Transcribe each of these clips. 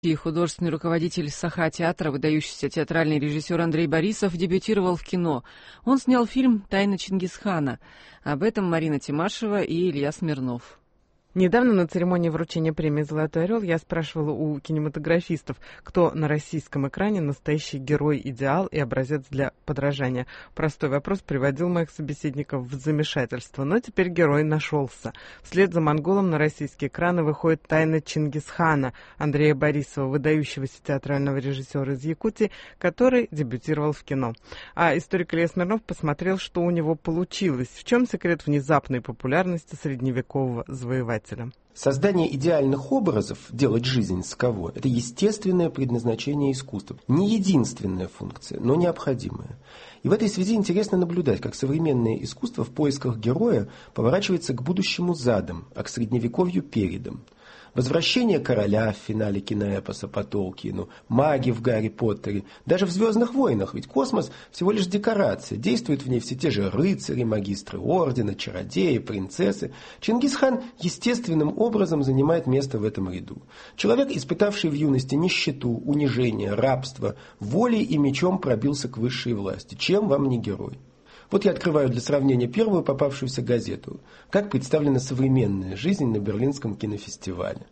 И художественный руководитель Саха-театра, выдающийся театральный режиссер Андрей Борисов, дебютировал в кино. Он снял фильм «Тайна Чингисхана». Об этом Марина Тимашева и Илья Смирнов. Недавно на церемонии вручения премии «Золотой орел» я спрашивала у кинематографистов, кто на российском экране настоящий герой-идеал и образец для подражания. Простой вопрос приводил моих собеседников в замешательство, но теперь герой нашелся. Вслед за монголом на российские экраны выходит «Тайна Чингисхана» Андрея Борисова, выдающегося театрального режиссера из Якутии, который дебютировал в кино. А историк Илья Смирнов посмотрел, что у него получилось. В чем секрет внезапной популярности средневекового завоевателя? Создание идеальных образов, делать жизнь с кого, это естественное предназначение искусства. Не единственная функция, но необходимая. И в этой связи интересно наблюдать, как современное искусство в поисках героя поворачивается к будущему задом, а к средневековью передом. Возвращение короля в финале киноэпоса по Толкиену, маги в Гарри Поттере, даже в «Звездных войнах», ведь космос всего лишь декорация, действуют в ней все те же рыцари, магистры ордена, чародеи, принцессы. Чингисхан естественным образом занимает место в этом ряду. Человек, испытавший в юности нищету, унижение, рабство, волей и мечом пробился к высшей власти. Чем вам не герой? Вот я открываю для сравнения первую попавшуюся газету. Как представлена современная жизнь на Берлинском кинофестивале.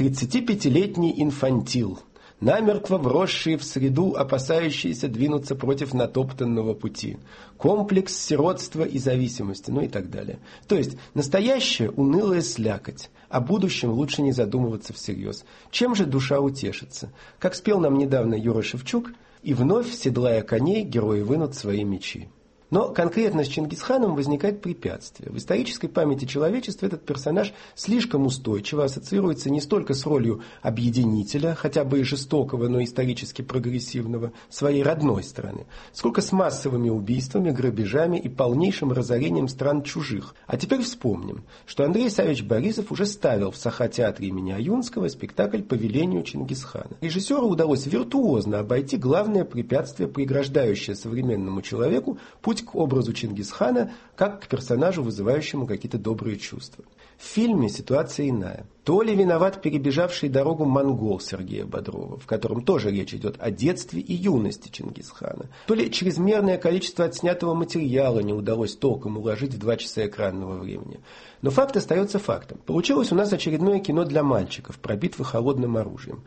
35-летний инфантил, намертво вросший в среду, опасающийся двинуться против натоптанного пути. Комплекс сиротства и зависимости, ну и так далее. То есть настоящая унылая слякоть. О будущем лучше не задумываться всерьез. Чем же душа утешится? Как спел нам недавно Юра Шевчук, и вновь, седлая коней, герои вынут свои мечи. Но конкретно с Чингисханом возникает препятствие. В исторической памяти человечества этот персонаж слишком устойчиво ассоциируется не столько с ролью объединителя, хотя бы и жестокого, но исторически прогрессивного, своей родной страны, сколько с массовыми убийствами, грабежами и полнейшим разорением стран чужих. А теперь вспомним, что Андрей Савич Борисов уже ставил в Саха-театре имени Аюнского спектакль «По велению Чингисхана». Режиссеру удалось виртуозно обойти главное препятствие, преграждающее современному человеку путь к образу Чингисхана, как к персонажу, вызывающему какие-то добрые чувства. В фильме ситуация иная. То ли виноват перебежавший дорогу монгол Сергея Бодрова, в котором тоже речь идет о детстве и юности Чингисхана, то ли чрезмерное количество отснятого материала не удалось толком уложить в 2 часа экранного времени. Но факт остается фактом. Получилось у нас очередное кино для мальчиков про битвы холодным оружием.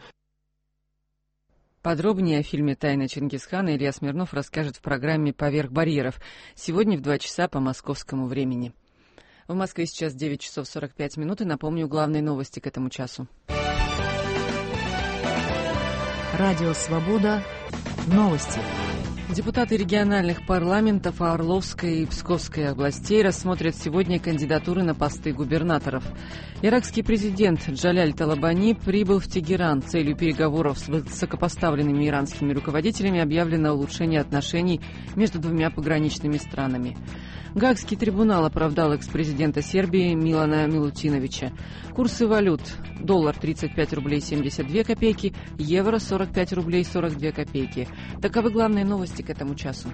Подробнее о фильме «Тайна Чингисхана» Илья Смирнов расскажет в программе «Поверх барьеров» сегодня в 2 часа по московскому времени. В Москве сейчас 9 часов 45 минут, и напомню главные новости к этому часу. Радио «Свобода». Новости. Депутаты региональных парламентов Орловской и Псковской областей рассмотрят сегодня кандидатуры на посты губернаторов. Иракский президент Джаляль Талабани прибыл в Тегеран. Целью переговоров с высокопоставленными иранскими руководителями объявлено улучшение отношений между 2 пограничными странами. Гаагский трибунал оправдал экс-президента Сербии Милана Милутиновича. Курсы валют. Доллар 35 рублей 72 копейки, евро 45 рублей 42 копейки. Таковы главные новости к этому часу.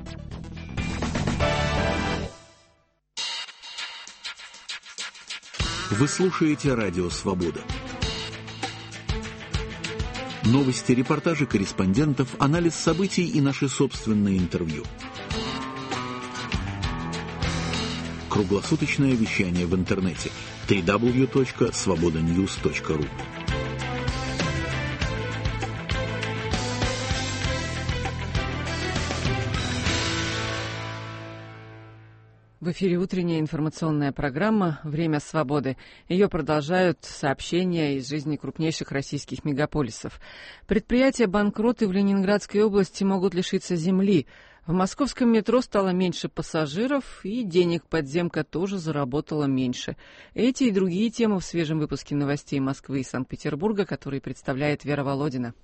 Вы слушаете Радио Свобода. Новости, репортажи корреспондентов, анализ событий и наши собственные интервью. Круглосуточное вещание в интернете www.svobodanews.ru. В эфире утренняя информационная программа «Время свободы». Ее продолжают сообщения из жизни крупнейших российских мегаполисов. Предприятия-банкроты в Ленинградской области могут лишиться земли. В московском метро стало меньше пассажиров, и денег подземка тоже заработала меньше. Эти и другие темы в свежем выпуске новостей Москвы и Санкт-Петербурга, который представляет Вера Володина.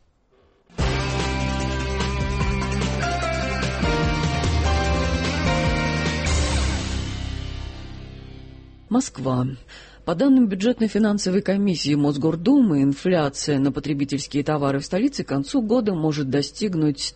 Москва. По данным бюджетно-финансовой комиссии Мосгордумы, инфляция на потребительские товары в столице к концу года может достигнуть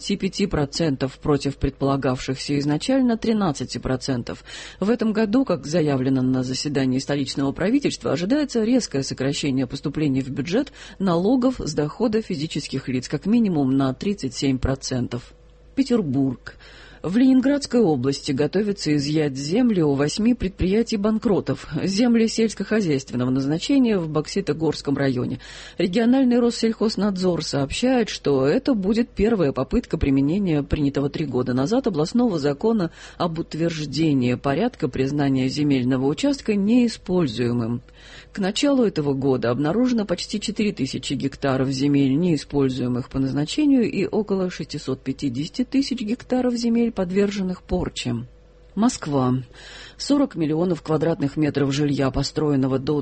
35% против предполагавшихся изначально 13%. В этом году, как заявлено на заседании столичного правительства, ожидается резкое сокращение поступлений в бюджет налогов с дохода физических лиц как минимум на 37%. Петербург. В Ленинградской области готовится изъять земли у 8 предприятий-банкротов. Земли сельскохозяйственного назначения в Бокситогорском районе. Региональный Россельхознадзор сообщает, что это будет первая попытка применения принятого 3 года назад областного закона об утверждении порядка признания земельного участка неиспользуемым. К началу этого года обнаружено почти 4000 гектаров земель, неиспользуемых по назначению, и около 650 тысяч гектаров земель, подверженных порче. Москва. 40 миллионов квадратных метров жилья, построенного до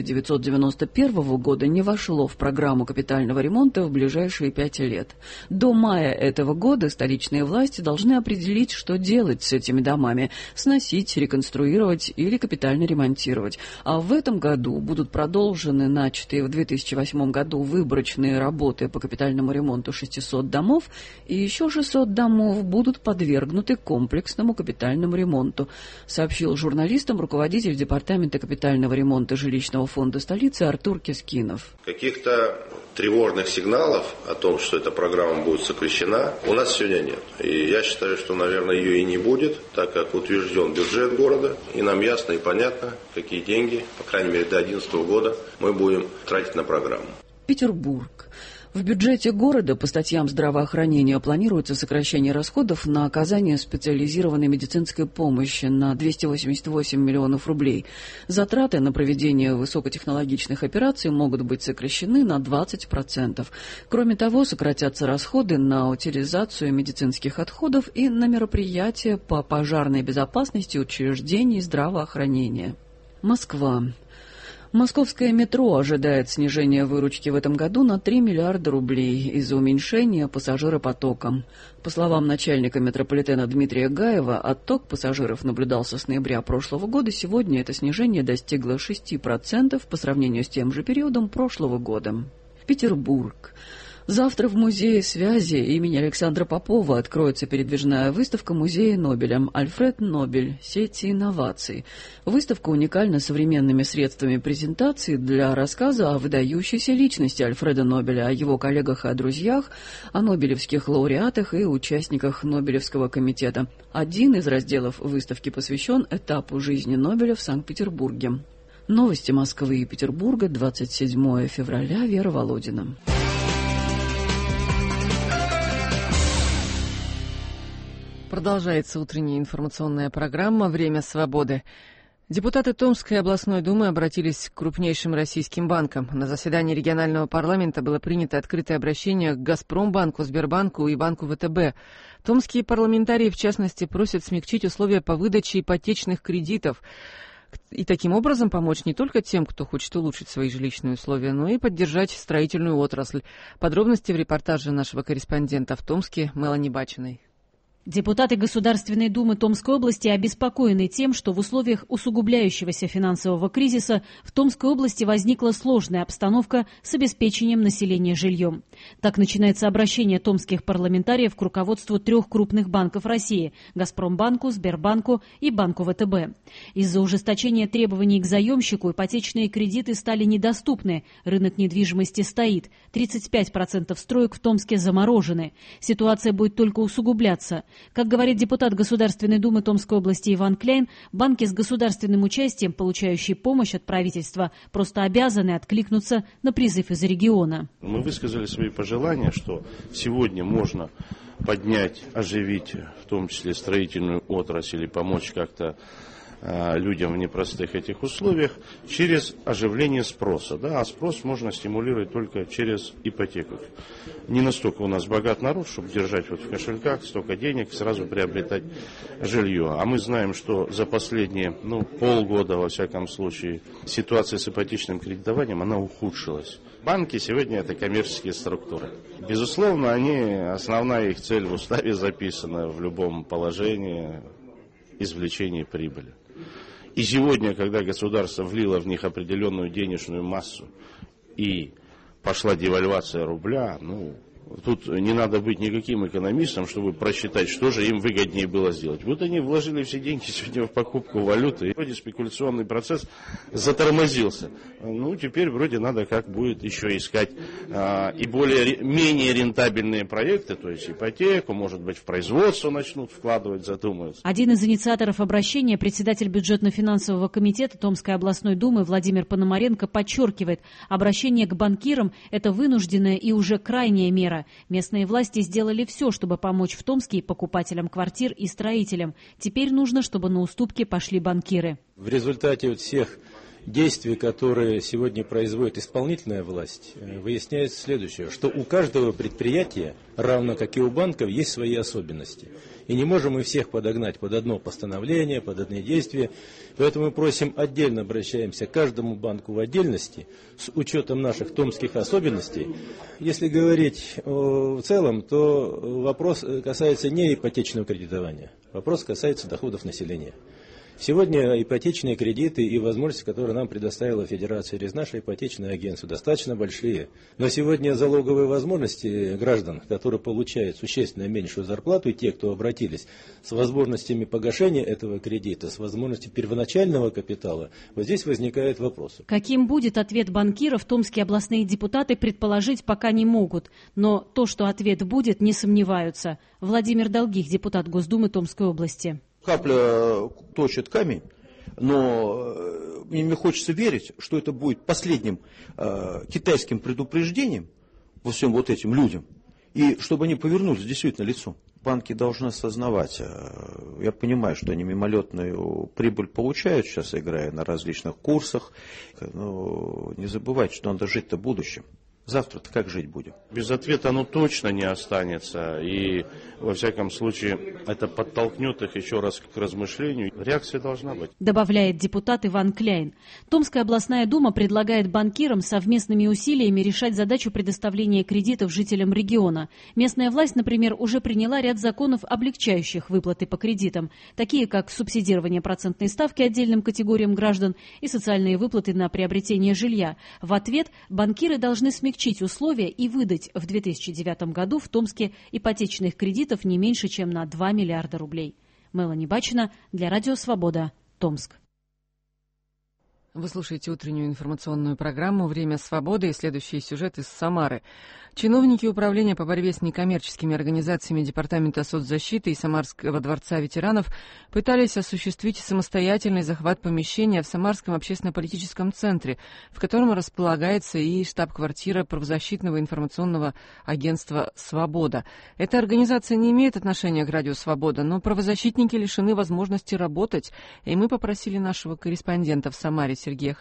1991 года, не вошло в программу капитального ремонта в ближайшие 5 лет. До мая этого года столичные власти должны определить, что делать с этими домами – сносить, реконструировать или капитально ремонтировать. А в этом году будут продолжены начатые в 2008 году выборочные работы по капитальному ремонту 600 домов, и еще 600 домов будут подвергнуты комплексному капитальному ремонту, сообщил журналистам руководитель департамента капитального ремонта жилищного фонда столицы Артур Кискинов. Каких-то тревожных сигналов о том, что эта программа будет сокращена, у нас сегодня нет. И я считаю, что, наверное, ее и не будет, так как утвержден бюджет города, и нам ясно и понятно, какие деньги, по крайней мере, до 2011 года мы будем тратить на программу. Петербург. В бюджете города по статьям здравоохранения планируется сокращение расходов на оказание специализированной медицинской помощи на 288 миллионов рублей. Затраты на проведение высокотехнологичных операций могут быть сокращены на 20%. Кроме того, сократятся расходы на утилизацию медицинских отходов и на мероприятия по пожарной безопасности учреждений здравоохранения. Москва. Московское метро ожидает снижения выручки в этом году на 3 миллиарда рублей из-за уменьшения пассажиропотока. По словам начальника метрополитена Дмитрия Гаева, отток пассажиров наблюдался с ноября прошлого года. Сегодня это снижение достигло 6% по сравнению с тем же периодом прошлого года. Петербург. Завтра в Музее связи имени Александра Попова откроется передвижная выставка Музея Нобеля «Альфред Нобель. Сети инноваций». Выставка уникальна современными средствами презентации для рассказа о выдающейся личности Альфреда Нобеля, о его коллегах и о друзьях, о нобелевских лауреатах и участниках Нобелевского комитета. Один из разделов выставки посвящен этапу жизни Нобеля в Санкт-Петербурге. Новости Москвы и Петербурга, 27 февраля, Вера Володина. Продолжается утренняя информационная программа «Время свободы». Депутаты Томской областной думы обратились к крупнейшим российским банкам. На заседании регионального парламента было принято открытое обращение к «Газпромбанку», «Сбербанку» и банку ВТБ. Томские парламентарии, в частности, просят смягчить условия по выдаче ипотечных кредитов и таким образом помочь не только тем, кто хочет улучшить свои жилищные условия, но и поддержать строительную отрасль. Подробности в репортаже нашего корреспондента в Томске Мелани Бачиной. Депутаты Государственной Думы Томской области обеспокоены тем, что в условиях усугубляющегося финансового кризиса в Томской области возникла сложная обстановка с обеспечением населения жильем. Так начинается обращение томских парламентариев к руководству 3 крупных банков России – «Газпромбанку», «Сбербанку» и банку ВТБ. Из-за ужесточения требований к заемщику ипотечные кредиты стали недоступны, рынок недвижимости стоит, 35% строек в Томске заморожены. Ситуация будет только усугубляться. Как говорит депутат Государственной Думы Томской области Иван Кляйн, банки с государственным участием, получающие помощь от правительства, просто обязаны откликнуться на призыв из региона. Мы высказали свои пожелания, что сегодня можно поднять, оживить, в том числе строительную отрасль, и помочь как-то людям в непростых этих условиях через оживление спроса. Да? А спрос можно стимулировать только через ипотеку. Не настолько у нас богат народ, чтобы держать в кошельках столько денег и сразу приобретать жилье. А мы знаем, что за последние полгода, во всяком случае, ситуация с ипотечным кредитованием, она ухудшилась. Банки сегодня это коммерческие структуры. Безусловно, основная их цель в уставе записана в любом положении — извлечение прибыли. И сегодня, когда государство влило в них определенную денежную массу и пошла девальвация рубля, тут не надо быть никаким экономистом, чтобы просчитать, что же им выгоднее было сделать. Вот они вложили все деньги сегодня в покупку валюты, и вроде спекуляционный процесс затормозился. Теперь вроде надо как будет еще искать и менее рентабельные проекты, то есть ипотеку, может быть, в производство начнут вкладывать, задумаются. Один из инициаторов обращения, председатель бюджетно-финансового комитета Томской областной думы Владимир Пономаренко подчеркивает, обращение к банкирам – это вынужденная и уже крайняя мера. Местные власти сделали все, чтобы помочь в Томске и покупателям квартир и строителям. Теперь нужно, чтобы на уступки пошли банкиры. В результате всех действий, которые сегодня производит исполнительная власть, выясняется следующее, что у каждого предприятия, равно как и у банков, есть свои особенности. И не можем мы всех подогнать под одно постановление, под одни действия. Поэтому мы просим, отдельно обращаемся к каждому банку в отдельности, с учетом наших томских особенностей. Если говорить в целом, то вопрос касается не ипотечного кредитования, вопрос касается доходов населения. Сегодня ипотечные кредиты и возможности, которые нам предоставила Федерация через наше ипотечное агентство, достаточно большие. Но сегодня залоговые возможности граждан, которые получают существенно меньшую зарплату, и те, кто обратились с возможностями погашения этого кредита, с возможностью первоначального капитала, вот здесь возникают вопросы. Каким будет ответ банкиров, томские областные депутаты предположить пока не могут. Но то, что ответ будет, не сомневаются. Владимир Долгих, депутат Госдумы Томской области. Капля точит камень, но мне хочется верить, что это будет последним китайским предупреждением во всем вот этим людям, и чтобы они повернулись действительно лицом. Банки должны осознавать, я понимаю, что они мимолетную прибыль получают, сейчас играя на различных курсах, но не забывайте, что надо жить-то будущим. Завтра-то как жить будем? Без ответа оно точно не останется. И, во всяком случае, это подтолкнет их еще раз к размышлению. Реакция должна быть. Добавляет депутат Иван Кляйн. Томская областная дума предлагает банкирам совместными усилиями решать задачу предоставления кредитов жителям региона. Местная власть, например, уже приняла ряд законов, облегчающих выплаты по кредитам, такие как субсидирование процентной ставки отдельным категориям граждан и социальные выплаты на приобретение жилья. В ответ банкиры должны смягчить условия и выдать в 2009 году в Томске ипотечных кредитов не меньше, чем на 2 миллиарда рублей. Мелани Бачина для Радио Свобода, Томск. Вы слушаете утреннюю информационную программу «Время свободы» и следующий сюжет из Самары. Чиновники Управления по борьбе с некоммерческими организациями Департамента соцзащиты и Самарского дворца ветеранов пытались осуществить самостоятельный захват помещения в Самарском общественно-политическом центре, в котором располагается и штаб-квартира правозащитного информационного агентства «Свобода». Эта организация не имеет отношения к Радио Свобода, но правозащитники лишены возможности работать, и мы попросили нашего корреспондента в Самаре Сергея